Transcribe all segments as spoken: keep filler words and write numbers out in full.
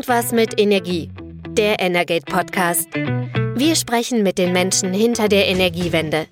Irgendwas mit Energie. Der Energate Podcast. Wir sprechen mit den Menschen hinter der Energiewende.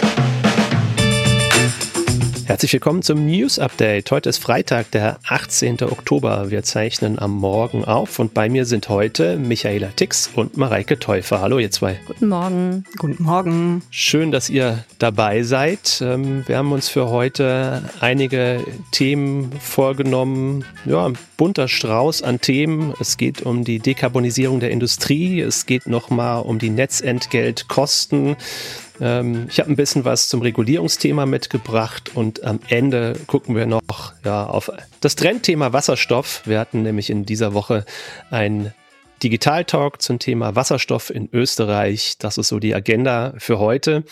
Herzlich willkommen zum News Update. Heute ist Freitag, der achtzehnten Oktober. Wir zeichnen am Morgen auf und bei mir sind heute Michaela Tix und Mareike Täufer. Hallo ihr zwei. Guten Morgen. Guten Morgen. Schön, dass ihr dabei seid. Wir haben uns für heute einige Themen vorgenommen. Ja, ein bunter Strauß an Themen. Es geht um die Dekarbonisierung der Industrie. Es geht nochmal um die Netzentgeltkosten. Ich habe ein bisschen was zum Regulierungsthema mitgebracht und am Ende gucken wir noch ja, auf das Trendthema Wasserstoff. Wir hatten nämlich in dieser Woche einen Digital-Talk zum Thema Wasserstoff in Österreich. Das ist so die Agenda für heute.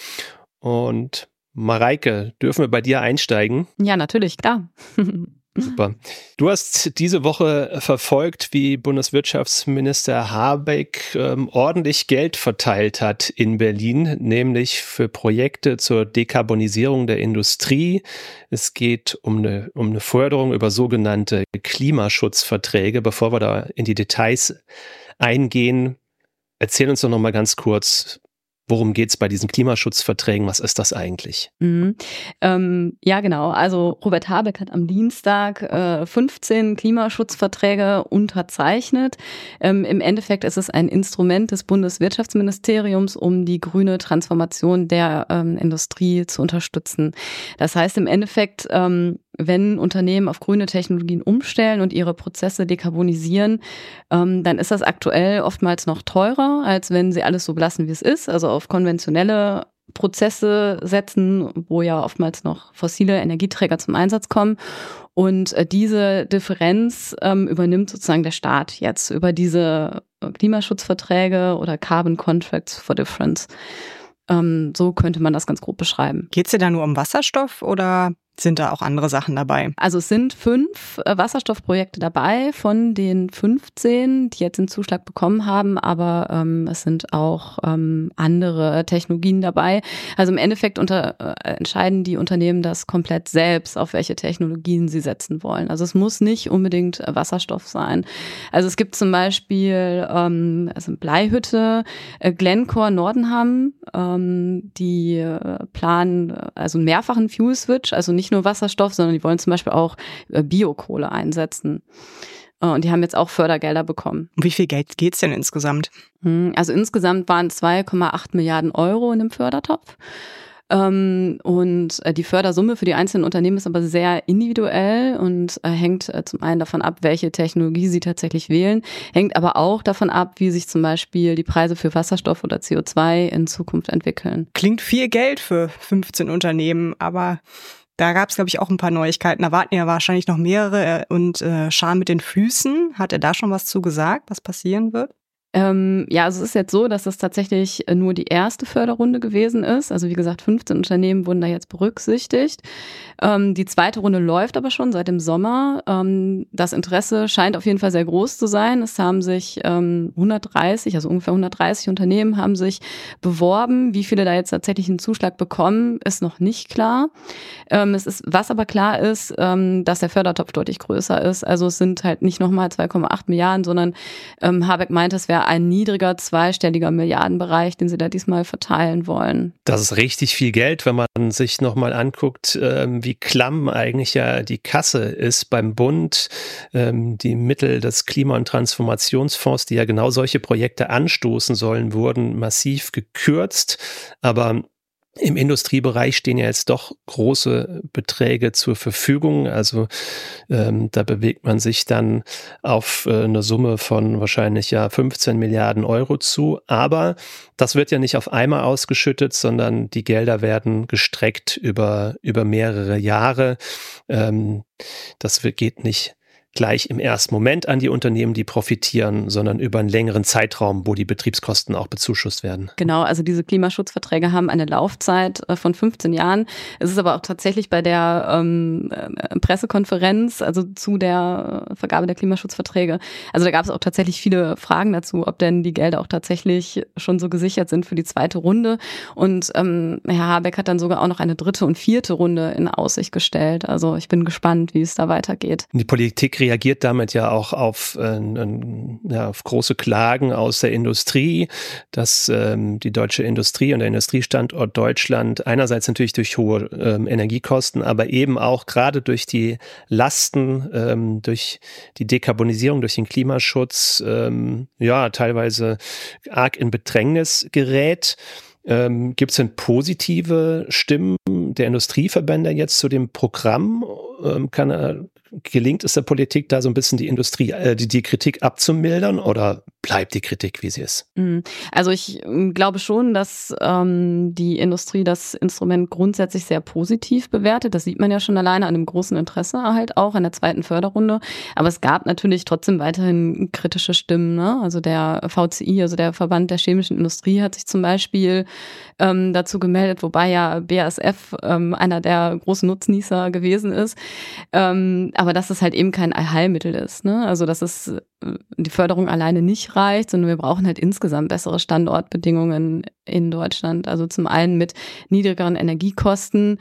Und Mareike, dürfen wir bei dir einsteigen? Ja, natürlich, klar. Super. Du hast diese Woche verfolgt, wie Bundeswirtschaftsminister Habeck ähm, ordentlich Geld verteilt hat in Berlin, nämlich für Projekte zur Dekarbonisierung der Industrie. Es geht um eine, um eine Förderung über sogenannte Klimaschutzverträge. Bevor wir da in die Details eingehen, erzähl uns doch noch mal ganz kurz, worum geht es bei diesen Klimaschutzverträgen? Was ist das eigentlich? Mhm. Ähm, ja, genau. Also Robert Habeck hat am Dienstag äh, fünfzehn Klimaschutzverträge unterzeichnet. Ähm, Im Endeffekt ist es ein Instrument des Bundeswirtschaftsministeriums, um die grüne Transformation der ähm, Industrie zu unterstützen. Das heißt im Endeffekt, ähm, wenn Unternehmen auf grüne Technologien umstellen und ihre Prozesse dekarbonisieren, ähm, dann ist das aktuell oftmals noch teurer, als wenn sie alles so belassen, wie es ist, also auf konventionelle Prozesse setzen, wo ja oftmals noch fossile Energieträger zum Einsatz kommen. Und äh, diese Differenz ähm, übernimmt sozusagen der Staat jetzt über diese Klimaschutzverträge oder Carbon Contracts for Difference. Ähm, so könnte man das ganz grob beschreiben. Geht es dir da nur um Wasserstoff oder sind da auch andere Sachen dabei? Also es sind fünf äh, Wasserstoffprojekte dabei von den fünfzehn, die jetzt den Zuschlag bekommen haben, aber ähm, es sind auch ähm, andere Technologien dabei. Also im Endeffekt unter, äh, entscheiden die Unternehmen das komplett selbst, auf welche Technologien sie setzen wollen. Also es muss nicht unbedingt äh, Wasserstoff sein. Also es gibt zum Beispiel ähm, also Bleihütte, äh, Glencore Nordenham, ähm, die äh, planen also einen mehrfachen Fuel Switch, also nicht nur Wasserstoff, sondern die wollen zum Beispiel auch Biokohle einsetzen. Und die haben jetzt auch Fördergelder bekommen. Um wie viel Geld geht's denn insgesamt? Also insgesamt waren zwei Komma acht Milliarden Euro in dem Fördertopf. Und die Fördersumme für die einzelnen Unternehmen ist aber sehr individuell und hängt zum einen davon ab, welche Technologie sie tatsächlich wählen, hängt aber auch davon ab, wie sich zum Beispiel die Preise für Wasserstoff oder C O zwei in Zukunft entwickeln. Klingt viel Geld für fünfzehn Unternehmen, aber da gab es, glaube ich, auch ein paar Neuigkeiten. Da warten ja wahrscheinlich noch mehrere. Und äh, Schar mit den Füßen, hat er da schon was zu gesagt, was passieren wird? Ähm, ja, also es ist jetzt so, dass das tatsächlich nur die erste Förderrunde gewesen ist. Also wie gesagt, fünfzehn Unternehmen wurden da jetzt berücksichtigt. Ähm, die zweite Runde läuft aber schon seit dem Sommer. Ähm, das Interesse scheint auf jeden Fall sehr groß zu sein. Es haben sich ähm, hundertdreißig, also ungefähr hundertdreißig Unternehmen haben sich beworben. Wie viele da jetzt tatsächlich einen Zuschlag bekommen, ist noch nicht klar. Ähm, es ist, was aber klar ist, ähm, dass der Fördertopf deutlich größer ist. Also es sind halt nicht nochmal zwei Komma acht Milliarden, sondern ähm, Habeck meint, es wäre ein niedriger, zweistelliger Milliardenbereich, den sie da diesmal verteilen wollen. Das ist richtig viel Geld, wenn man sich nochmal anguckt, ähm, wie klamm eigentlich ja die Kasse ist beim Bund. Ähm, die Mittel des Klima- und Transformationsfonds, die ja genau solche Projekte anstoßen sollen, wurden massiv gekürzt. Aber im Industriebereich stehen ja jetzt doch große Beträge zur Verfügung. Also ähm, da bewegt man sich dann auf äh, eine Summe von wahrscheinlich ja fünfzehn Milliarden Euro zu. Aber das wird ja nicht auf einmal ausgeschüttet, sondern die Gelder werden gestreckt über, über mehrere Jahre. Ähm, das wird, geht nicht gleich im ersten Moment an die Unternehmen, die profitieren, sondern über einen längeren Zeitraum, wo die Betriebskosten auch bezuschusst werden. Genau, also diese Klimaschutzverträge haben eine Laufzeit von fünfzehn Jahren. Es ist aber auch tatsächlich bei der ähm, Pressekonferenz, also zu der Vergabe der Klimaschutzverträge, also da gab es auch tatsächlich viele Fragen dazu, ob denn die Gelder auch tatsächlich schon so gesichert sind für die zweite Runde. Und ähm, Herr Habeck hat dann sogar auch noch eine dritte und vierte Runde in Aussicht gestellt. Also ich bin gespannt, wie es da weitergeht. Die Politik reagiert damit ja auch auf, äh, ja, auf große Klagen aus der Industrie, dass ähm, die deutsche Industrie und der Industriestandort Deutschland einerseits natürlich durch hohe ähm, Energiekosten, aber eben auch gerade durch die Lasten, ähm, durch die Dekarbonisierung, durch den Klimaschutz, ähm, ja, teilweise arg in Bedrängnis gerät. Ähm, gibt es denn positive Stimmen der Industrieverbände jetzt zu dem Programm? Ähm, kann er Gelingt es der Politik, da so ein bisschen die Industrie, äh, die, die Kritik abzumildern, oder bleibt die Kritik, wie sie ist? Also ich glaube schon, dass ähm, die Industrie das Instrument grundsätzlich sehr positiv bewertet. Das sieht man ja schon alleine an dem großen Interesse halt auch in der zweiten Förderrunde. Aber es gab natürlich trotzdem weiterhin kritische Stimmen, ne? Also der V C I, also der Verband der chemischen Industrie, hat sich zum Beispiel ähm, dazu gemeldet, wobei ja B A S F ähm, einer der großen Nutznießer gewesen ist. Ähm, aber dass es halt eben kein Allheilmittel ist, ne? Also dass es die Förderung alleine nicht reicht, sondern wir brauchen halt insgesamt bessere Standortbedingungen in Deutschland. Also zum einen mit niedrigeren Energiekosten,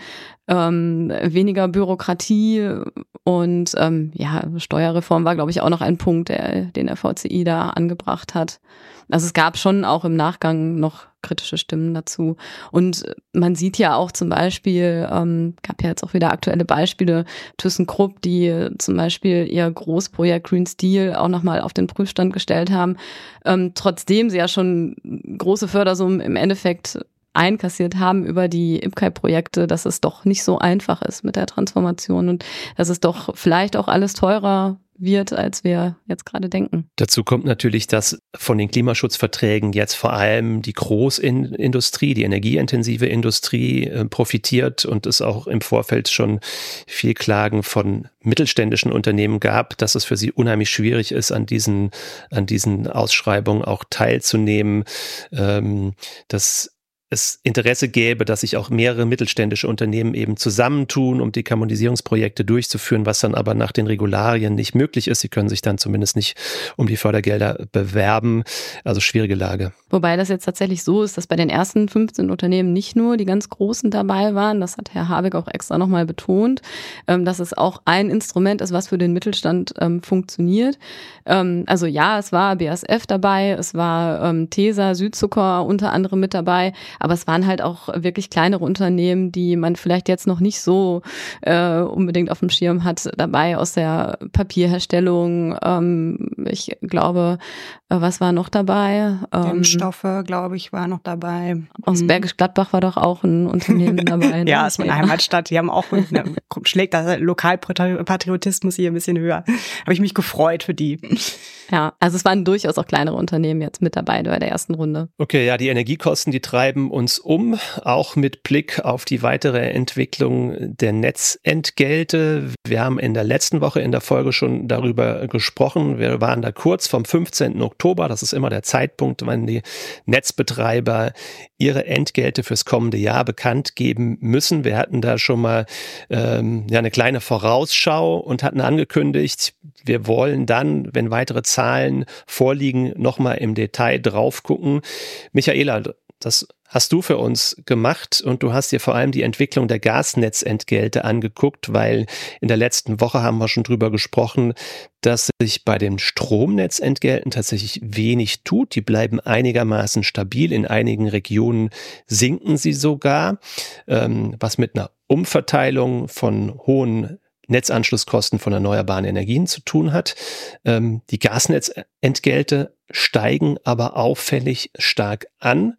ähm, weniger Bürokratie und ähm, ja, Steuerreform war, glaube ich, auch noch ein Punkt, der, den der V C I da angebracht hat. Also es gab schon auch im Nachgang noch kritische Stimmen dazu. Und man sieht ja auch zum Beispiel, ähm, gab ja jetzt auch wieder aktuelle Beispiele, ThyssenKrupp, die zum Beispiel ihr Großprojekt Green Steel auch nochmal auf den Prüfstand gestellt haben, ähm, trotzdem sie ja schon große Fördersummen im Endeffekt einkassiert haben über die I P C I-Projekte, dass es doch nicht so einfach ist mit der Transformation und dass es doch vielleicht auch alles teurer wird, als wir jetzt gerade denken. Dazu kommt natürlich, dass von den Klimaschutzverträgen jetzt vor allem die Großindustrie, die energieintensive Industrie äh, profitiert und es auch im Vorfeld schon viel Klagen von mittelständischen Unternehmen gab, dass es für sie unheimlich schwierig ist, an diesen, an diesen Ausschreibungen auch teilzunehmen. Ähm, das es Interesse gäbe, dass sich auch mehrere mittelständische Unternehmen eben zusammentun, um Dekarbonisierungsprojekte durchzuführen, was dann aber nach den Regularien nicht möglich ist. Sie können sich dann zumindest nicht um die Fördergelder bewerben. Also schwierige Lage. Wobei das jetzt tatsächlich so ist, dass bei den ersten fünfzehn Unternehmen nicht nur die ganz Großen dabei waren. Das hat Herr Habeck auch extra nochmal betont, dass es auch ein Instrument ist, was für den Mittelstand funktioniert. Also ja, es war B A S F dabei, es war Tesa, Südzucker unter anderem mit dabei. Aber es waren halt auch wirklich kleinere Unternehmen, die man vielleicht jetzt noch nicht so äh, unbedingt auf dem Schirm hat, dabei aus der Papierherstellung. Ähm, ich glaube, äh, was war noch dabei? Ähm, Dämmstoffe, glaube ich, war noch dabei. Aus Bergisch Gladbach war doch auch ein Unternehmen dabei. Ne? Ja, aus meiner Heimatstadt. Die haben auch, ne, schlägt der Lokalpatriotismus hier ein bisschen höher. Habe ich mich gefreut für die. Ja, also es waren durchaus auch kleinere Unternehmen jetzt mit dabei bei der ersten Runde. Okay, ja, die Energiekosten, die treiben uns um, auch mit Blick auf die weitere Entwicklung der Netzentgelte. Wir haben in der letzten Woche in der Folge schon darüber gesprochen. Wir waren da kurz vom fünfzehnten Oktober. Das ist immer der Zeitpunkt, wann die Netzbetreiber ihre Entgelte fürs kommende Jahr bekannt geben müssen. Wir hatten da schon mal ähm, ja, eine kleine Vorausschau und hatten angekündigt, wir wollen dann, wenn weitere Zahlen vorliegen, nochmal im Detail drauf gucken. Michaela, das hast du für uns gemacht und du hast dir vor allem die Entwicklung der Gasnetzentgelte angeguckt, weil in der letzten Woche haben wir schon drüber gesprochen, dass sich bei den Stromnetzentgelten tatsächlich wenig tut. Die bleiben einigermaßen stabil. In einigen Regionen sinken sie sogar, ähm, was mit einer Umverteilung von hohen Netzanschlusskosten von erneuerbaren Energien zu tun hat. Ähm, die Gasnetzentgelte steigen aber auffällig stark an.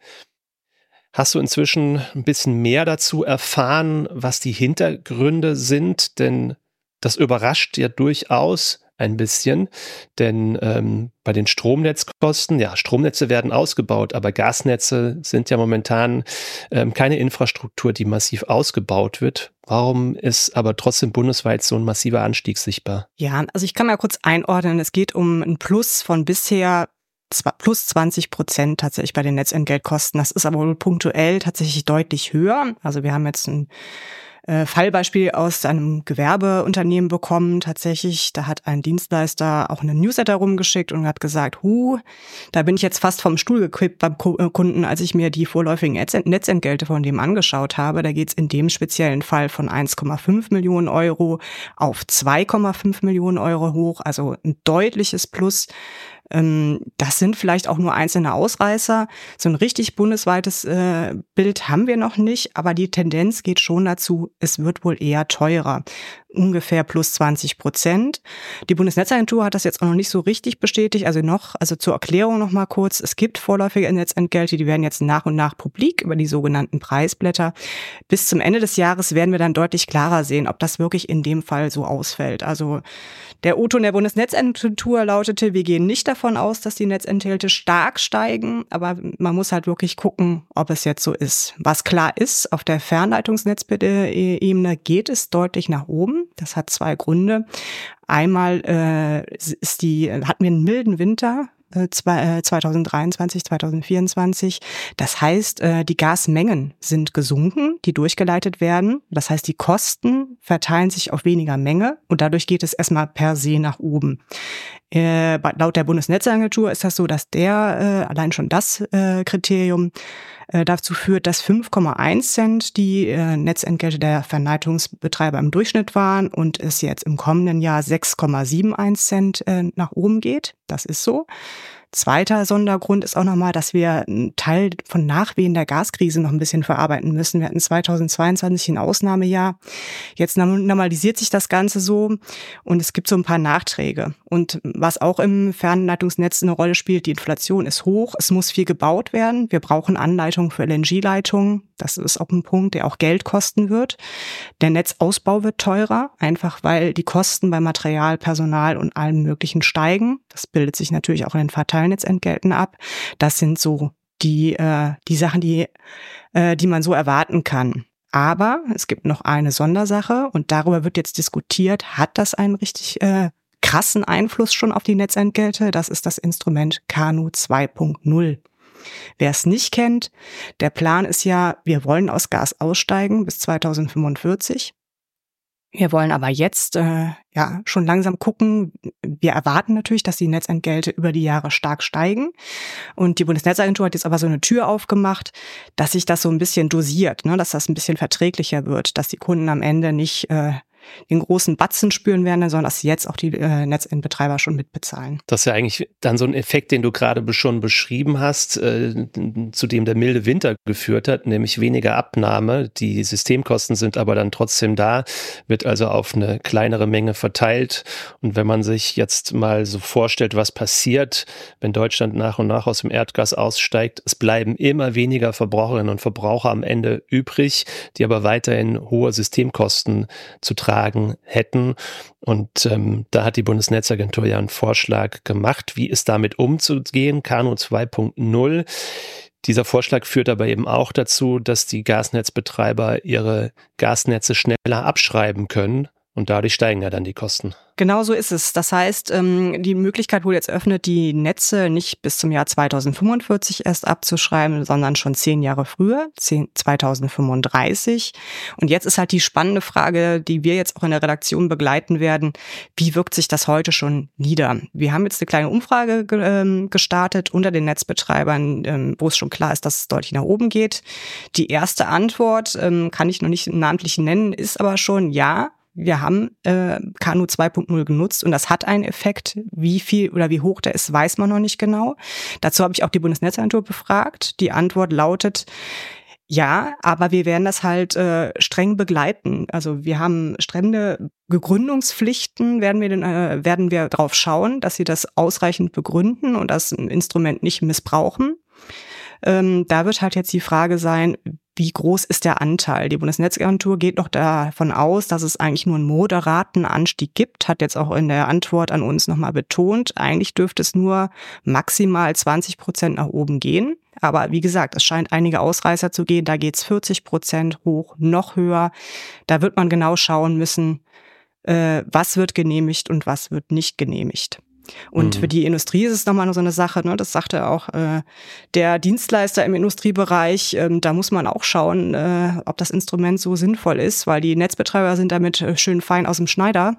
Hast du inzwischen ein bisschen mehr dazu erfahren, was die Hintergründe sind? Denn das überrascht ja durchaus ein bisschen, denn ähm, bei den Stromnetzkosten, ja, Stromnetze werden ausgebaut, aber Gasnetze sind ja momentan ähm, keine Infrastruktur, die massiv ausgebaut wird. Warum ist aber trotzdem bundesweit so ein massiver Anstieg sichtbar? Ja, also ich kann mal kurz einordnen. Es geht um ein Plus von bisher plus zwanzig Prozent tatsächlich bei den Netzentgeltkosten. Das ist aber wohl punktuell tatsächlich deutlich höher. Also wir haben jetzt ein äh, Fallbeispiel aus einem Gewerbeunternehmen bekommen. Tatsächlich, da hat ein Dienstleister auch einen Newsletter rumgeschickt und hat gesagt, hu, da bin ich jetzt fast vom Stuhl gekippt beim Kunden, als ich mir die vorläufigen Netzentgelte von dem angeschaut habe. Da geht es in dem speziellen Fall von eins Komma fünf Millionen Euro auf zwei Komma fünf Millionen Euro hoch, also ein deutliches Plus. Das sind vielleicht auch nur einzelne Ausreißer. So ein richtig bundesweites äh, Bild haben wir noch nicht, aber die Tendenz geht schon dazu, es wird wohl eher teurer. Ungefähr plus zwanzig Prozent. Die Bundesnetzagentur hat das jetzt auch noch nicht so richtig bestätigt. Also noch, also zur Erklärung noch mal kurz. Es gibt vorläufige Netzentgelte, die werden jetzt nach und nach publik über die sogenannten Preisblätter. Bis zum Ende des Jahres werden wir dann deutlich klarer sehen, ob das wirklich in dem Fall so ausfällt. Also der O-Ton der Bundesnetzagentur lautete, wir gehen nicht davon aus, dass die Netzentgelte stark steigen, aber man muss halt wirklich gucken, ob es jetzt so ist. Was klar ist, auf der Fernleitungsnetzebene geht es deutlich nach oben. Das hat zwei Gründe. Einmal äh, ist die, hatten wir einen milden Winter äh, zwanzig dreiundzwanzig, zwanzig vierundzwanzig. Das heißt, äh, die Gasmengen sind gesunken, die durchgeleitet werden. Das heißt, die Kosten verteilen sich auf weniger Menge und dadurch geht es erstmal per se nach oben. Äh, laut der Bundesnetzagentur ist das so, dass der, äh, allein schon das äh, Kriterium äh, dazu führt, dass fünf Komma eins Cent die äh, Netzentgelte der Fernleitungsbetreiber im Durchschnitt waren und es jetzt im kommenden Jahr sechs Komma einundsiebzig Cent äh, nach oben geht. Das ist so. Zweiter Sondergrund ist auch nochmal, dass wir einen Teil von Nachwehen der Gaskrise noch ein bisschen verarbeiten müssen. Wir hatten zweitausendzweiundzwanzig ein Ausnahmejahr. Jetzt normalisiert sich das Ganze so und es gibt so ein paar Nachträge. Und was auch im Fernleitungsnetz eine Rolle spielt, die Inflation ist hoch. Es muss viel gebaut werden. Wir brauchen Anleitungen für L N G-Leitungen. Das ist auch ein Punkt, der auch Geld kosten wird. Der Netzausbau wird teurer, einfach weil die Kosten bei Material, Personal und allem Möglichen steigen. Das bildet sich natürlich auch in den Verteilnetzentgelten ab. Das sind so die äh, die Sachen, die äh, die man so erwarten kann. Aber es gibt noch eine Sondersache und darüber wird jetzt diskutiert, hat das einen richtig äh, krassen Einfluss schon auf die Netzentgelte? Das ist das Instrument KANU zwei Punkt null. Wer es nicht kennt, der Plan ist ja, wir wollen aus Gas aussteigen bis zweitausendfünfundvierzig. Wir wollen aber jetzt äh, ja schon langsam gucken. Wir erwarten natürlich, dass die Netzentgelte über die Jahre stark steigen. Und die Bundesnetzagentur hat jetzt aber so eine Tür aufgemacht, dass sich das so ein bisschen dosiert, ne, dass das ein bisschen verträglicher wird, dass die Kunden am Ende nicht äh, den großen Batzen spüren werden, sondern dass jetzt auch die äh, Netzentbetreiber schon mitbezahlen. Das ist ja eigentlich dann so ein Effekt, den du gerade schon beschrieben hast, äh, zu dem der milde Winter geführt hat, nämlich weniger Abnahme. Die Systemkosten sind aber dann trotzdem da, wird also auf eine kleinere Menge verteilt. Und wenn man sich jetzt mal so vorstellt, was passiert, wenn Deutschland nach und nach aus dem Erdgas aussteigt, es bleiben immer weniger Verbraucherinnen und Verbraucher am Ende übrig, die aber weiterhin hohe Systemkosten zu tragen hätten. Und ähm, da hat die Bundesnetzagentur ja einen Vorschlag gemacht, wie es damit umzugehen, KANU zwei Punkt null. Dieser Vorschlag führt aber eben auch dazu, dass die Gasnetzbetreiber ihre Gasnetze schneller abschreiben können. Und dadurch steigen ja dann die Kosten. Genau so ist es. Das heißt, die Möglichkeit wurde jetzt öffnet, die Netze nicht bis zum Jahr zweitausendfünfundvierzig erst abzuschreiben, sondern schon zehn Jahre früher, zweitausendfünfunddreißig. Und jetzt ist halt die spannende Frage, die wir jetzt auch in der Redaktion begleiten werden. Wie wirkt sich das heute schon nieder? Wir haben jetzt eine kleine Umfrage gestartet unter den Netzbetreibern, wo es schon klar ist, dass es deutlich nach oben geht. Die erste Antwort, kann ich noch nicht namentlich nennen, ist aber schon ja. Wir haben äh, KANU zwei Punkt null genutzt und das hat einen Effekt. Wie viel oder wie hoch der ist, weiß man noch nicht genau. Dazu habe ich auch die Bundesnetzagentur befragt. Die Antwort lautet, ja, aber wir werden das halt äh, streng begleiten. Also wir haben strenge Begründungspflichten, werden wir, den, äh, werden wir drauf schauen, dass sie das ausreichend begründen und das Instrument nicht missbrauchen. Ähm, da wird halt jetzt die Frage sein, wie groß ist der Anteil? Die Bundesnetzagentur geht noch davon aus, dass es eigentlich nur einen moderaten Anstieg gibt, hat jetzt auch in der Antwort an uns nochmal betont. Eigentlich dürfte es nur maximal zwanzig Prozent nach oben gehen. Aber wie gesagt, es scheint einige Ausreißer zu gehen. Da geht es vierzig Prozent hoch, noch höher. Da wird man genau schauen müssen, äh, was wird genehmigt und was wird nicht genehmigt. Und Mhm. für die Industrie ist es nochmal so eine Sache, ne? Das sagte auch äh, der Dienstleister im Industriebereich. Ähm, da muss man auch schauen, äh, ob das Instrument so sinnvoll ist, weil die Netzbetreiber sind damit äh, schön fein aus dem Schneider.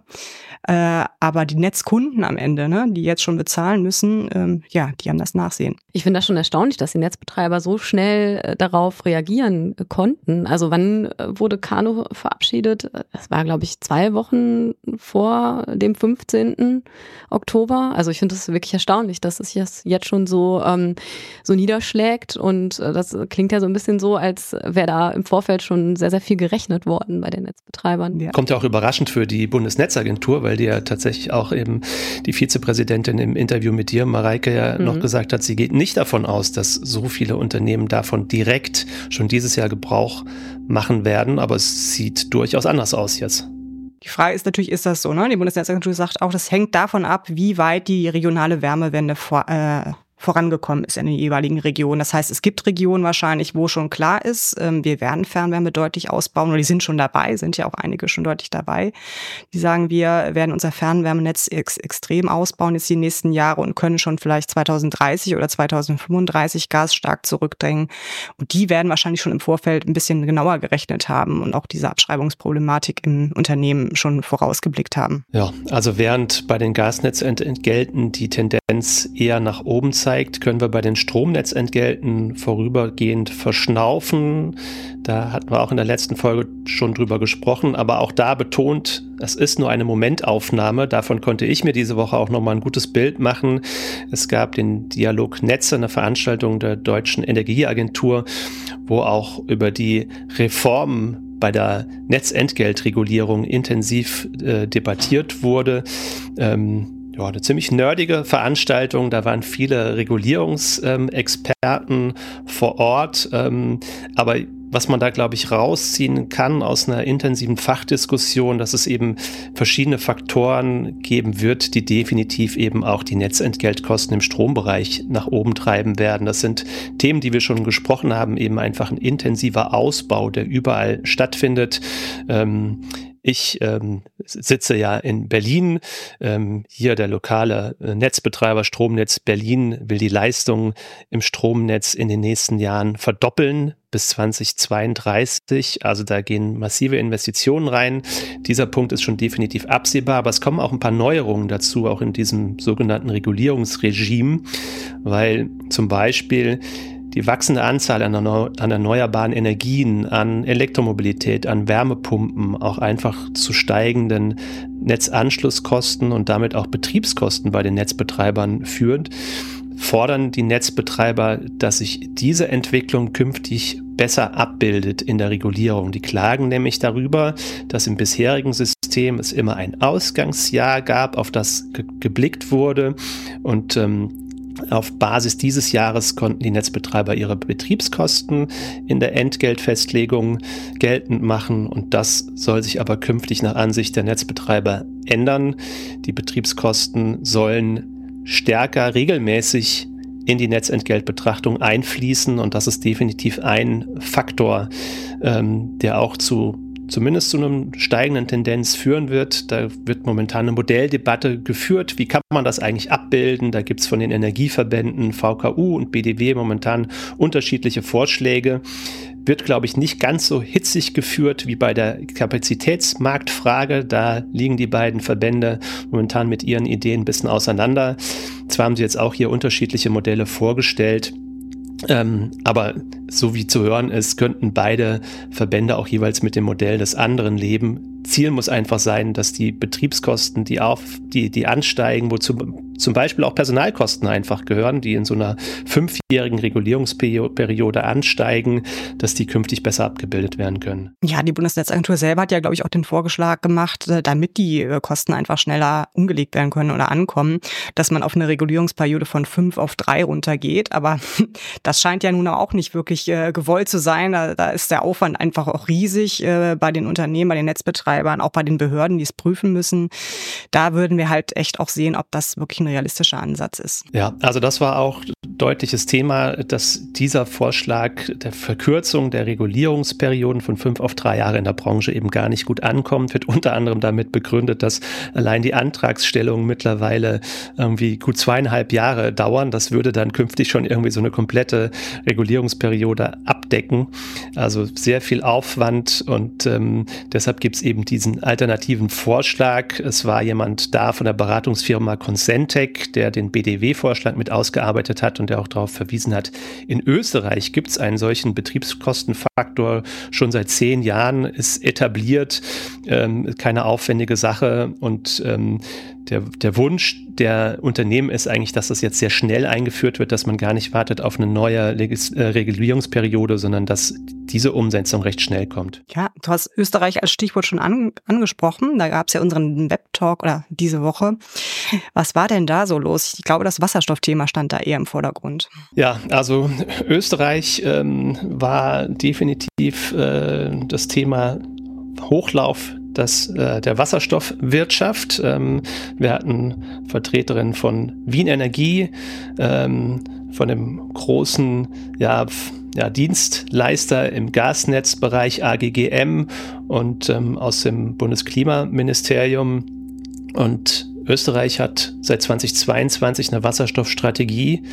Äh, aber die Netzkunden am Ende, ne, die jetzt schon bezahlen müssen, ähm, ja, die haben das Nachsehen. Ich finde das schon erstaunlich, dass die Netzbetreiber so schnell äh, darauf reagieren äh, konnten. Also wann äh, wurde Kano verabschiedet? Das war, glaube ich, zwei Wochen vor dem fünfzehnten Oktober. Also ich finde das wirklich erstaunlich, dass es jetzt, jetzt schon so, ähm, so niederschlägt. Und äh, das klingt ja so ein bisschen so, als wäre da im Vorfeld schon sehr, sehr viel gerechnet worden bei den Netzbetreibern. Ja. Kommt ja auch überraschend für die Bundesnetzagentur, weil die ja tatsächlich auch eben die Vizepräsidentin im Interview mit dir, Mareike, ja mhm. noch gesagt hat, sie geht nicht davon aus, dass so viele Unternehmen davon direkt schon dieses Jahr Gebrauch machen werden, aber es sieht durchaus anders aus jetzt. Die Frage ist natürlich, ist das so, ne? Die Bundesnetzagentur sagt auch, das hängt davon ab, wie weit die regionale Wärmewende vor, äh, vorangekommen ist in den jeweiligen Regionen. Das heißt, es gibt Regionen wahrscheinlich, wo schon klar ist, ähm, wir werden Fernwärme deutlich ausbauen, oder die sind schon dabei, sind ja auch einige schon deutlich dabei. Die sagen, wir werden unser Fernwärmenetz ex- extrem ausbauen jetzt die nächsten Jahre und können schon vielleicht zweitausenddreißig oder zweitausendfünfunddreißig Gas stark zurückdrängen. Und die werden wahrscheinlich schon im Vorfeld ein bisschen genauer gerechnet haben und auch diese Abschreibungsproblematik im Unternehmen schon vorausgeblickt haben. Ja, also während bei den Gasnetzentgelten die Tendenz eher nach oben zeigt, können wir bei den Stromnetzentgelten vorübergehend verschnaufen. Da hatten wir auch in der letzten Folge schon drüber gesprochen, aber auch da betont, es ist nur eine Momentaufnahme. Davon konnte ich mir diese Woche auch nochmal ein gutes Bild machen. Es gab den Dialog Netze, eine Veranstaltung der Deutschen Energieagentur, wo auch über die Reformen bei der Netzentgeltregulierung intensiv äh, debattiert wurde. Ähm, Ja, eine ziemlich nerdige Veranstaltung. Da waren viele Regulierungsexperten ähm, vor Ort. Ähm, aber was man da, glaube ich, rausziehen kann aus einer intensiven Fachdiskussion, dass es eben verschiedene Faktoren geben wird, die definitiv eben auch die Netzentgeltkosten im Strombereich nach oben treiben werden. Das sind Themen, die wir schon gesprochen haben, eben einfach ein intensiver Ausbau, der überall stattfindet. Ähm, Ich ähm, sitze ja in Berlin. Ähm, hier der lokale äh, Netzbetreiber Stromnetz Berlin will die Leistung im Stromnetz in den nächsten Jahren verdoppeln bis zweitausendzweiunddreißig. Also da gehen massive Investitionen rein. Dieser Punkt ist schon definitiv absehbar, aber es kommen auch ein paar Neuerungen dazu, auch in diesem sogenannten Regulierungsregime, weil zum Beispiel die wachsende Anzahl an, an erneuerbaren Energien, an Elektromobilität, an Wärmepumpen, auch einfach zu steigenden Netzanschlusskosten und damit auch Betriebskosten bei den Netzbetreibern führt, fordern die Netzbetreiber, dass sich diese Entwicklung künftig besser abbildet in der Regulierung. Die klagen nämlich darüber, dass im bisherigen System es immer ein Ausgangsjahr gab, auf das ge- geblickt wurde, und ähm, auf Basis dieses Jahres konnten die Netzbetreiber ihre Betriebskosten in der Entgeltfestlegung geltend machen, und das soll sich aber künftig nach Ansicht der Netzbetreiber ändern. Die Betriebskosten sollen stärker regelmäßig in die Netzentgeltbetrachtung einfließen, und das ist definitiv ein Faktor, ähm, der auch zu zumindest zu einer steigenden Tendenz führen wird. Da wird momentan eine Modelldebatte geführt. Wie kann man das eigentlich abbilden? Da gibt es von den Energieverbänden V K U und B D W momentan unterschiedliche Vorschläge. Wird, glaube ich, nicht ganz so hitzig geführt wie bei der Kapazitätsmarktfrage. Da liegen die beiden Verbände momentan mit ihren Ideen ein bisschen auseinander. Zwar haben sie jetzt auch hier unterschiedliche Modelle vorgestellt, Ähm, aber so wie zu hören ist, könnten beide Verbände auch jeweils mit dem Modell des anderen leben. Ziel muss einfach sein, dass die Betriebskosten, die auf, die, die ansteigen, wozu zum Beispiel auch Personalkosten einfach gehören, die in so einer fünfjährigen Regulierungsperiode ansteigen, dass die künftig besser abgebildet werden können. Ja, die Bundesnetzagentur selber hat ja, glaube ich, auch den Vorschlag gemacht, damit die Kosten einfach schneller umgelegt werden können oder ankommen, dass man auf eine Regulierungsperiode von fünf auf drei runtergeht. Aber das scheint ja nun auch nicht wirklich äh, gewollt zu sein. Da, da ist der Aufwand einfach auch riesig äh, bei den Unternehmen, bei den Netzbetreibern, auch bei den Behörden, die es prüfen müssen. Da würden wir halt echt auch sehen, ob das wirklich ein realistischer Ansatz ist. Ja, also das war auch deutliches Thema, dass dieser Vorschlag der Verkürzung der Regulierungsperioden von fünf auf drei Jahre in der Branche eben gar nicht gut ankommt, wird unter anderem damit begründet, dass allein die Antragsstellungen mittlerweile irgendwie gut zweieinhalb Jahre dauern. Das würde dann künftig schon irgendwie so eine komplette Regulierungsperiode abdecken. Also sehr viel Aufwand und ähm, deshalb gibt es eben diesen alternativen Vorschlag. Es war jemand da von der Beratungsfirma Consentec, der den B D W-Vorschlag mit ausgearbeitet hat und der auch darauf verwiesen hat, in Österreich gibt es einen solchen Betriebskostenfaktor schon seit zehn Jahren, ist etabliert, ähm, keine aufwendige Sache und ähm, der, der Wunsch der Unternehmen ist eigentlich, dass das jetzt sehr schnell eingeführt wird, dass man gar nicht wartet auf eine neue Legis- äh, Regulierungsperiode, sondern dass diese Umsetzung recht schnell kommt. Ja, du hast Österreich als Stichwort schon an, angesprochen. Da gab es ja unseren Webtalk oder diese Woche. Was war denn da so los? Ich glaube, das Wasserstoffthema stand da eher im Vordergrund. Ja, also Österreich ähm, war definitiv äh, das Thema Hochlauf Das, äh, der Wasserstoffwirtschaft. Ähm, wir hatten Vertreterinnen von Wien Energie, ähm, von dem großen ja, f- ja, Dienstleister im Gasnetzbereich A G G M und ähm, aus dem Bundesklimaministerium. Und Österreich hat seit zweitausendzweiundzwanzig eine Wasserstoffstrategie,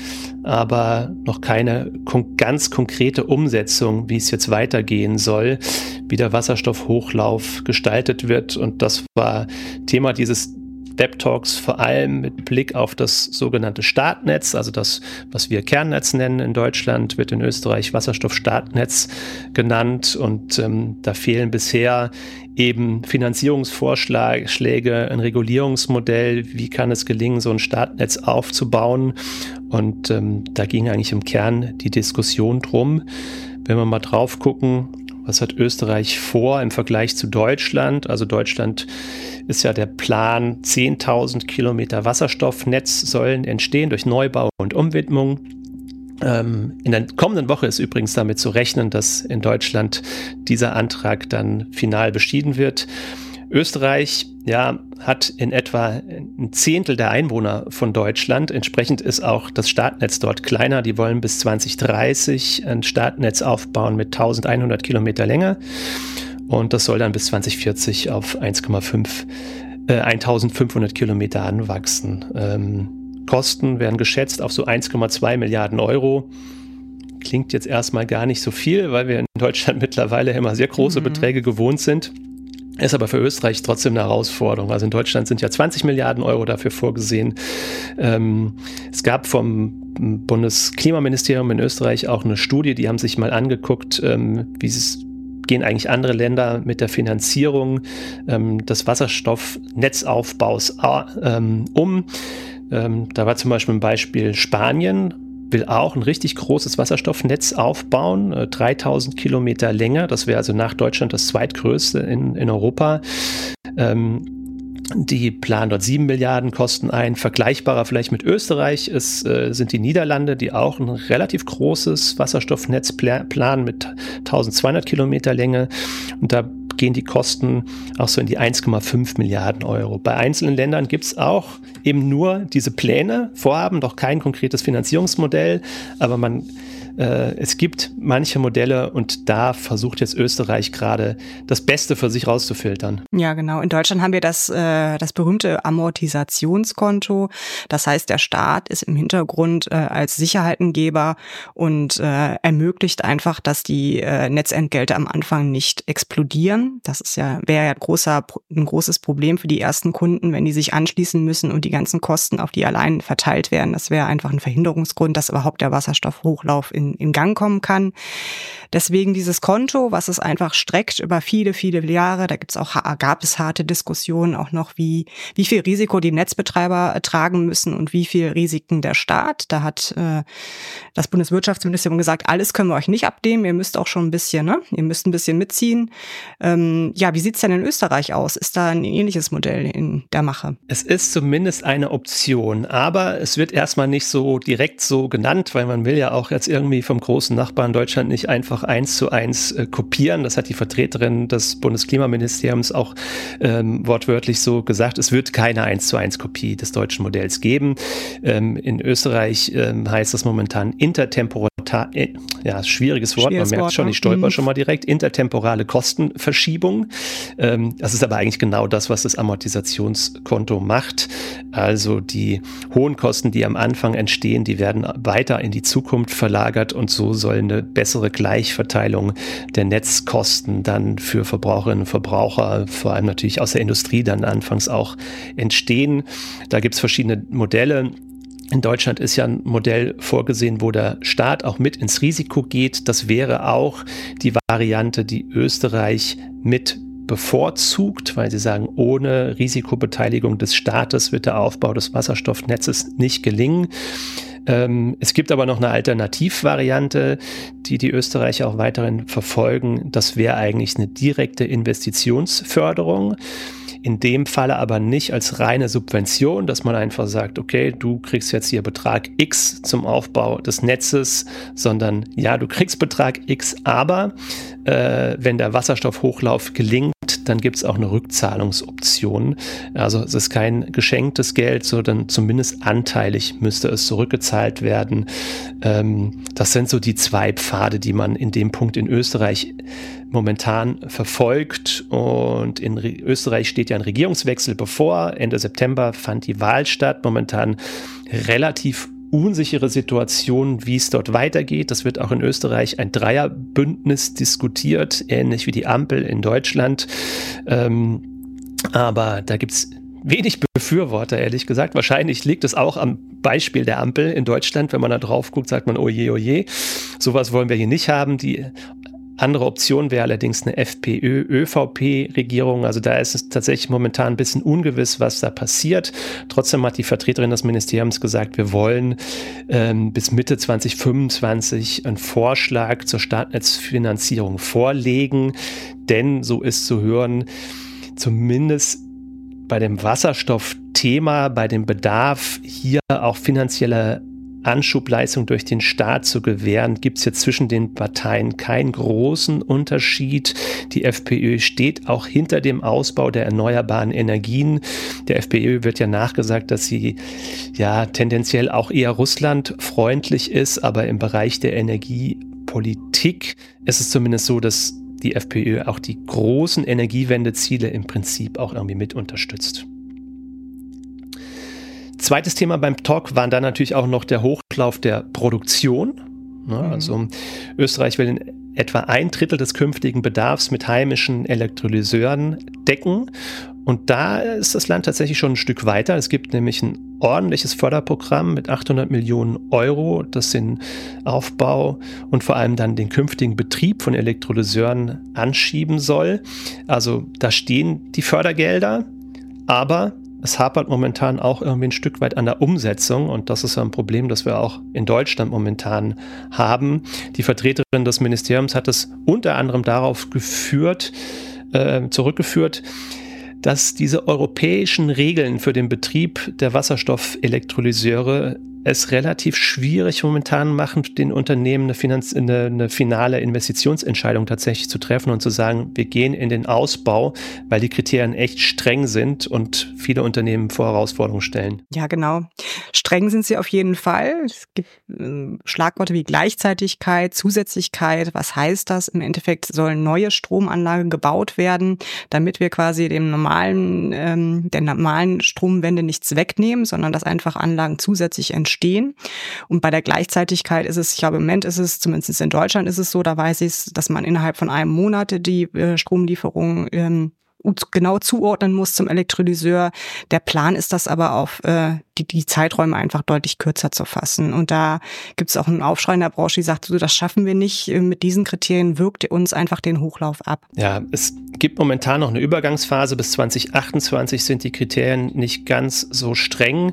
aber noch keine kon- ganz konkrete Umsetzung, wie es jetzt weitergehen soll, wie der Wasserstoffhochlauf gestaltet wird. Und das war Thema dieses Webtalks vor allem mit Blick auf das sogenannte Startnetz, also das, was wir Kernnetz nennen in Deutschland, wird in Österreich Wasserstoffstartnetz genannt und ähm, da fehlen bisher eben Finanzierungsvorschläge, ein Regulierungsmodell, wie kann es gelingen, so ein Startnetz aufzubauen und ähm, da ging eigentlich im Kern die Diskussion drum. Wenn wir mal drauf gucken, was hat Österreich vor im Vergleich zu Deutschland? Also Deutschland ist ja der Plan, zehntausend Kilometer Wasserstoffnetz sollen entstehen durch Neubau und Umwidmung. Ähm, in der kommenden Woche ist übrigens damit zu rechnen, dass in Deutschland dieser Antrag dann final beschieden wird. Österreich ja, hat in etwa ein Zehntel der Einwohner von Deutschland. Entsprechend ist auch das Startnetz dort kleiner. Die wollen bis zwanzig dreißig ein Startnetz aufbauen mit eintausendeinhundert Kilometer Länge. Und das soll dann bis zwanzig vierzig auf eins Komma fünf, äh, eintausendfünfhundert Kilometer anwachsen. Ähm, Kosten werden geschätzt auf so eins Komma zwei Milliarden Euro. Klingt jetzt erstmal gar nicht so viel, weil wir in Deutschland mittlerweile immer sehr große mhm. Beträge gewohnt sind. Ist aber für Österreich trotzdem eine Herausforderung. Also in Deutschland sind ja zwanzig Milliarden Euro dafür vorgesehen. Ähm, es gab vom Bundesklimaministerium in Österreich auch eine Studie, die haben sich mal angeguckt, ähm, wie es gehen eigentlich andere Länder mit der Finanzierung ähm, des Wasserstoffnetzaufbaus ähm, um. Ähm, da war zum Beispiel ein Beispiel Spanien, will auch ein richtig großes Wasserstoffnetz aufbauen, äh, dreitausend Kilometer Länge. Das wäre also nach Deutschland das zweitgrößte in, in Europa. Ähm, die planen dort sieben Milliarden Kosten ein. Vergleichbarer vielleicht mit Österreich ist, äh, sind die Niederlande, die auch ein relativ großes Wasserstoffnetz pla- planen mit eintausendzweihundert Kilometer Länge. Und da gehen die Kosten auch so in die eins Komma fünf Milliarden Euro. Bei einzelnen Ländern gibt es auch eben nur diese Pläne, Vorhaben, doch kein konkretes Finanzierungsmodell, aber man äh, es gibt manche Modelle und da versucht jetzt Österreich gerade das Beste für sich rauszufiltern. Ja, genau. In Deutschland haben wir das, äh, das berühmte Amortisationskonto. Das heißt, der Staat ist im Hintergrund äh, als Sicherheitengeber und äh, ermöglicht einfach, dass die äh, Netzentgelte am Anfang nicht explodieren. Das ist ja, wäre ja ein, großer, ein großes Problem für die ersten Kunden, wenn die sich anschließen müssen und die ganzen Kosten auf die allein verteilt werden. Das wäre einfach ein Verhinderungsgrund, dass überhaupt der Wasserstoffhochlauf in, in Gang kommen kann. Deswegen dieses Konto, was es einfach streckt über viele, viele Jahre, da gibt's auch, gab es harte Diskussionen auch noch, wie, wie viel Risiko die Netzbetreiber tragen müssen und wie viel Risiken der Staat. Da hat äh, das Bundeswirtschaftsministerium gesagt, alles können wir euch nicht abnehmen, ihr müsst auch schon ein bisschen, ne, ihr müsst ein bisschen mitziehen. Ähm, ja, wie sieht's denn in Österreich aus? Ist da ein ähnliches Modell in der Mache? Es ist zumindest eine Option, aber es wird erstmal nicht so direkt so genannt, weil man will ja auch jetzt irgendwie irgendwie vom großen Nachbarn Deutschland nicht einfach eins zu eins äh, kopieren. Das hat die Vertreterin des Bundesklimaministeriums auch ähm, wortwörtlich so gesagt. Es wird keine eins zu eins Kopie des deutschen Modells geben. Ähm, in Österreich ähm, heißt das momentan intertemporal, äh, ja, schwieriges Wort, Schwieres man merkt Wort, schon, ich stolper mhm. schon mal direkt, intertemporale Kostenverschiebung. Ähm, das ist aber eigentlich genau das, was das Amortisationskonto macht. Also die hohen Kosten, die am Anfang entstehen, die werden weiter in die Zukunft verlagert und so soll eine bessere Gleichverteilung der Netzkosten dann für Verbraucherinnen und Verbraucher, vor allem natürlich aus der Industrie dann anfangs auch entstehen. Da gibt es verschiedene Modelle. In Deutschland ist ja ein Modell vorgesehen, wo der Staat auch mit ins Risiko geht. Das wäre auch die Variante, die Österreich mit bevorzugt, weil sie sagen, ohne Risikobeteiligung des Staates wird der Aufbau des Wasserstoffnetzes nicht gelingen. Ähm, es gibt aber noch eine Alternativvariante, die die Österreicher auch weiterhin verfolgen. Das wäre eigentlich eine direkte Investitionsförderung. In dem Falle aber nicht als reine Subvention, dass man einfach sagt, okay, du kriegst jetzt hier Betrag X zum Aufbau des Netzes, sondern ja, du kriegst Betrag X, aber äh, wenn der Wasserstoffhochlauf gelingt, dann gibt es auch eine Rückzahlungsoption. Also es ist kein geschenktes Geld, sondern zumindest anteilig müsste es zurückgezahlt werden. Ähm, das sind so die zwei Pfade, die man in dem Punkt in Österreich momentan verfolgt. Und in Re- Österreich steht ja ein Regierungswechsel bevor. Ende September fand die Wahl statt. Momentan relativ unsichere Situation, wie es dort weitergeht. Das wird auch in Österreich ein Dreierbündnis diskutiert, ähnlich wie die Ampel in Deutschland. Ähm, aber da gibt es wenig Befürworter, ehrlich gesagt. Wahrscheinlich liegt es auch am Beispiel der Ampel in Deutschland. Wenn man da drauf guckt, sagt man, oh je, oh je, sowas wollen wir hier nicht haben. Die andere Option wäre allerdings eine FPÖ-Ö V P-Regierung. Also da ist es tatsächlich momentan ein bisschen ungewiss, was da passiert. Trotzdem hat die Vertreterin des Ministeriums gesagt, wir wollen ähm, bis Mitte zwanzig fünfundzwanzig einen Vorschlag zur Startnetzfinanzierung vorlegen. Denn, so ist zu hören, zumindest bei dem Wasserstoffthema, bei dem Bedarf, hier auch finanzielle Anschubleistung durch den Staat zu gewähren, gibt es jetzt zwischen den Parteien keinen großen Unterschied. Die FPÖ steht auch hinter dem Ausbau der erneuerbaren Energien. Der FPÖ wird ja nachgesagt, dass sie ja tendenziell auch eher russlandfreundlich ist, aber im Bereich der Energiepolitik ist es zumindest so, dass die FPÖ auch die großen Energiewendeziele im Prinzip auch irgendwie mit unterstützt. Zweites Thema beim Talk war dann natürlich auch noch der Hochlauf der Produktion. Ja, mhm. Also Österreich will in etwa ein Drittel des künftigen Bedarfs mit heimischen Elektrolyseuren decken. Und da ist das Land tatsächlich schon ein Stück weiter. Es gibt nämlich ein ordentliches Förderprogramm mit achthundert Millionen Euro, das den Aufbau und vor allem dann den künftigen Betrieb von Elektrolyseuren anschieben soll. Also da stehen die Fördergelder, aber es hapert momentan auch irgendwie ein Stück weit an der Umsetzung und das ist ja ein Problem, das wir auch in Deutschland momentan haben. Die Vertreterin des Ministeriums hat es unter anderem darauf geführt, äh, zurückgeführt, dass diese europäischen Regeln für den Betrieb der Wasserstoffelektrolyseure es relativ schwierig momentan machen, den Unternehmen eine, Finanz- eine, eine finale Investitionsentscheidung tatsächlich zu treffen und zu sagen, wir gehen in den Ausbau, weil die Kriterien echt streng sind und viele Unternehmen vor Herausforderungen stellen. Ja, genau. Streng sind sie auf jeden Fall. Es gibt äh, Schlagworte wie Gleichzeitigkeit, Zusätzlichkeit. Was heißt das? Im Endeffekt sollen neue Stromanlagen gebaut werden, damit wir quasi dem normalen, ähm, der normalen Stromwende nichts wegnehmen, sondern dass einfach Anlagen zusätzlich entstehen. Und bei der Gleichzeitigkeit ist es, ich glaube im Moment ist es, zumindest in Deutschland ist es so, da weiß ich es, dass man innerhalb von einem Monat die äh, Stromlieferung ähm, genau zuordnen muss zum Elektrolyseur. Der Plan ist das aber auf äh, die, die Zeiträume einfach deutlich kürzer zu fassen. Und da gibt es auch einen Aufschrei in der Branche, die sagt, so, das schaffen wir nicht. Mit diesen Kriterien wirkt uns einfach den Hochlauf ab. Ja, es gibt momentan noch eine Übergangsphase. Bis zwanzig achtundzwanzig sind die Kriterien nicht ganz so streng.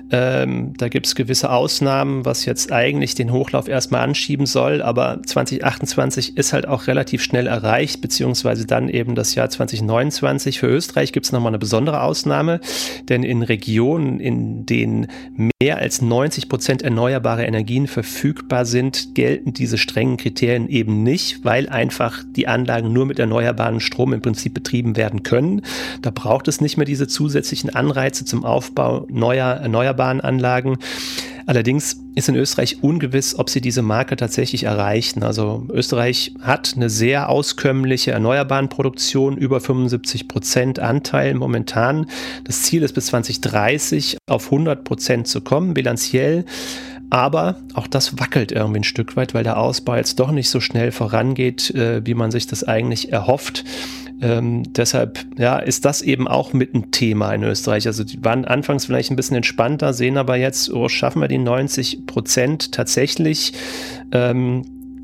Ähm, da gibt es gewisse Ausnahmen, was jetzt eigentlich den Hochlauf erstmal anschieben soll. Aber zwanzig achtundzwanzig ist halt auch relativ schnell erreicht, beziehungsweise dann eben das Jahr zwanzig neunundzwanzig. Für Österreich gibt es nochmal eine besondere Ausnahme, denn in Regionen, in denen mehr als neunzig Prozent erneuerbare Energien verfügbar sind, gelten diese strengen Kriterien eben nicht, weil einfach die Anlagen nur mit erneuerbarem Strom im Prinzip betrieben werden können. Da braucht es nicht mehr diese zusätzlichen Anreize zum Aufbau neuer erneuerbaren Anlagen. Allerdings ist in Österreich ungewiss, ob sie diese Marke tatsächlich erreichen. Also Österreich hat eine sehr auskömmliche Erneuerbarenproduktion, über fünfundsiebzig Prozent Anteil momentan. Das Ziel ist bis zwanzig dreißig auf hundert Prozent zu kommen, bilanziell. Aber auch das wackelt irgendwie ein Stück weit, weil der Ausbau jetzt doch nicht so schnell vorangeht, äh, wie man sich das eigentlich erhofft. Ähm, deshalb ja, ist das eben auch mit ein Thema in Österreich. Also die waren anfangs vielleicht ein bisschen entspannter, sehen aber jetzt, oh, schaffen wir die neunzig Prozent tatsächlich. Ähm,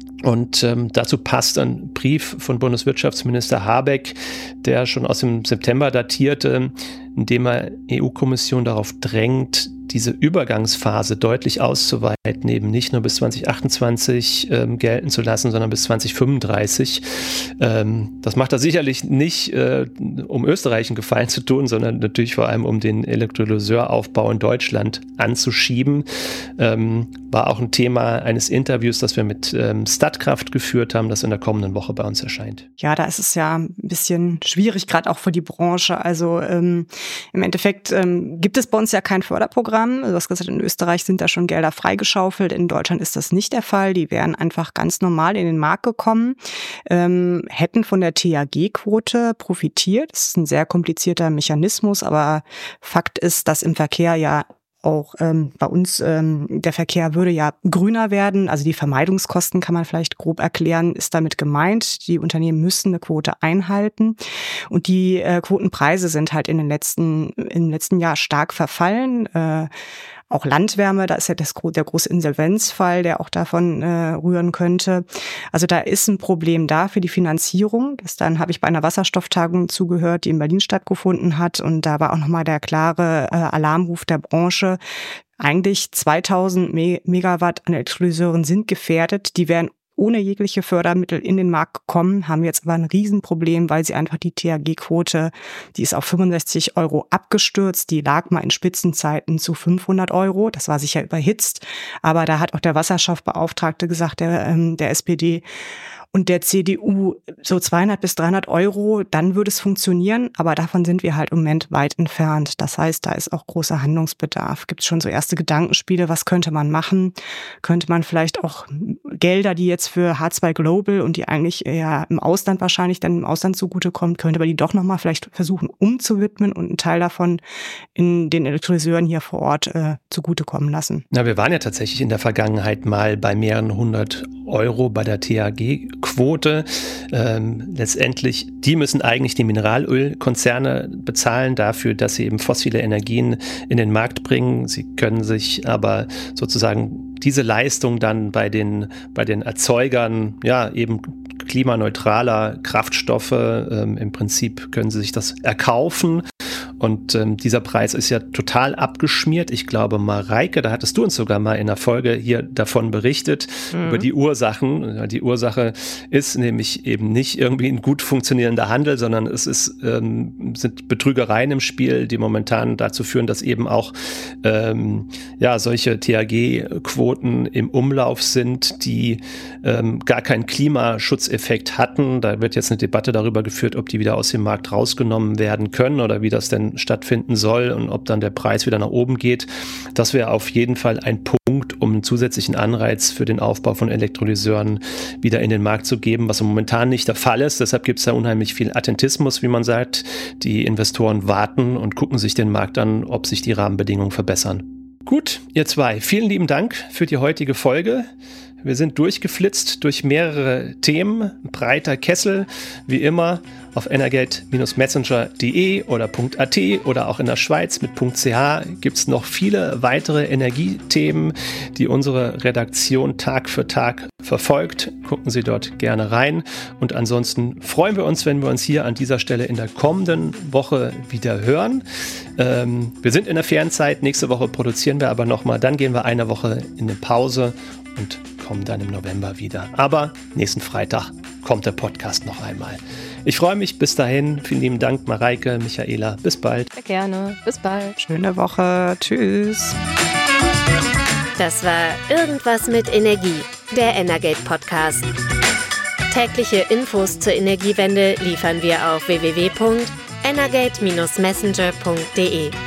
Und ähm, dazu passt ein Brief von Bundeswirtschaftsminister Habeck, der schon aus dem September datierte, in dem er E U-Kommission darauf drängt, diese Übergangsphase deutlich auszuweiten, eben nicht nur bis zwanzig achtundzwanzig ähm, gelten zu lassen, sondern bis zwanzig fünfunddreißig. Ähm, das macht er sicherlich nicht, äh, um Österreich einen Gefallen zu tun, sondern natürlich vor allem, um den Elektrolyseuraufbau in Deutschland anzuschieben. Ähm, war auch ein Thema eines Interviews, das wir mit ähm, Statkraft geführt haben, das in der kommenden Woche bei uns erscheint. Ja, da ist es ja ein bisschen schwierig, gerade auch für die Branche. Also ähm, im Endeffekt ähm, gibt es bei uns ja kein Förderprogramm. Du hast gesagt, in Österreich sind da schon Gelder freigeschaufelt. In Deutschland ist das nicht der Fall. Die wären einfach ganz normal in den Markt gekommen, ähm, hätten von der T H G-Quote profitiert. Das ist ein sehr komplizierter Mechanismus, aber Fakt ist, dass im Verkehr ja auch ähm, bei uns ähm, der Verkehr würde ja grüner werden. Also die Vermeidungskosten kann man vielleicht grob erklären, ist damit gemeint. Die Unternehmen müssen eine Quote einhalten. Und die äh, Quotenpreise sind halt in den letzten, im letzten Jahr stark verfallen. Äh, Auch Landwärme, da ist ja das, der große Insolvenzfall, der auch davon äh, rühren könnte. Also da ist ein Problem da für die Finanzierung. Gestern habe ich bei einer Wasserstofftagung zugehört, die in Berlin stattgefunden hat. Und da war auch nochmal der klare äh, Alarmruf der Branche. Eigentlich zweitausend Megawatt an Elektrolyseuren sind gefährdet. Die werden ohne jegliche Fördermittel in den Markt gekommen, haben jetzt aber ein Riesenproblem, weil sie einfach die T H G-Quote, die ist auf fünfundsechzig Euro abgestürzt. Die lag mal in Spitzenzeiten zu fünfhundert Euro. Das war sicher überhitzt. Aber da hat auch der Wasserstoffbeauftragte gesagt, der, ähm, der S P D und der C D U, so zweihundert bis dreihundert Euro, dann würde es funktionieren. Aber davon sind wir halt im Moment weit entfernt. Das heißt, da ist auch großer Handlungsbedarf. Gibt es schon so erste Gedankenspiele, was könnte man machen? Könnte man vielleicht auch Gelder, die jetzt für H zwei Global und die eigentlich eher im Ausland wahrscheinlich dann im Ausland zugutekommt, könnte man die doch nochmal vielleicht versuchen umzuwidmen und einen Teil davon in den Elektrolyseuren hier vor Ort äh, zugutekommen lassen. Na, wir waren ja tatsächlich in der Vergangenheit mal bei mehreren hundert Euro bei der T H G-Quote. Ähm, letztendlich, die müssen eigentlich die Mineralölkonzerne bezahlen dafür, dass sie eben fossile Energien in den Markt bringen. Sie können sich aber sozusagen diese Leistung dann bei den, bei den Erzeugern, ja, eben klimaneutraler Kraftstoffe, ähm, im Prinzip können sie sich das erkaufen. Und ähm, dieser Preis ist ja total abgeschmiert. Ich glaube, Mareike, da hattest du uns sogar mal in der Folge hier davon berichtet, mhm. über die Ursachen. Die Ursache ist nämlich eben nicht irgendwie ein gut funktionierender Handel, sondern es ist, ähm, sind Betrügereien im Spiel, die momentan dazu führen, dass eben auch ähm, ja, solche T H G-Quoten im Umlauf sind, die ähm, gar keinen Klimaschutzeffekt hatten. Da wird jetzt eine Debatte darüber geführt, ob die wieder aus dem Markt rausgenommen werden können oder wie das denn stattfinden soll und ob dann der Preis wieder nach oben geht. Das wäre auf jeden Fall ein Punkt, um einen zusätzlichen Anreiz für den Aufbau von Elektrolyseuren wieder in den Markt zu geben, was momentan nicht der Fall ist. Deshalb gibt es da unheimlich viel Attentismus, wie man sagt. Die Investoren warten und gucken sich den Markt an, ob sich die Rahmenbedingungen verbessern. Gut, ihr zwei, vielen lieben Dank für die heutige Folge. Wir sind durchgeflitzt durch mehrere Themen, breiter Kessel, wie immer auf energate Bindestrich messenger punkt de oder .at oder auch in der Schweiz mit .ch gibt es noch viele weitere Energiethemen, die unsere Redaktion Tag für Tag verfolgt. Gucken Sie dort gerne rein und ansonsten freuen wir uns, wenn wir uns hier an dieser Stelle in der kommenden Woche wieder hören. Ähm, wir sind in der Ferienzeit, nächste Woche produzieren wir aber nochmal, dann gehen wir eine Woche in eine Pause und kommen dann im November wieder. Aber nächsten Freitag kommt der Podcast noch einmal. Ich freue mich. Bis dahin. Vielen lieben Dank, Mareike, Michaela. Bis bald. Sehr gerne. Bis bald. Schöne Woche. Tschüss. Das war Irgendwas mit Energie, der Energate Podcast. Tägliche Infos zur Energiewende liefern wir auf w w w punkt energate Bindestrich messenger punkt d e.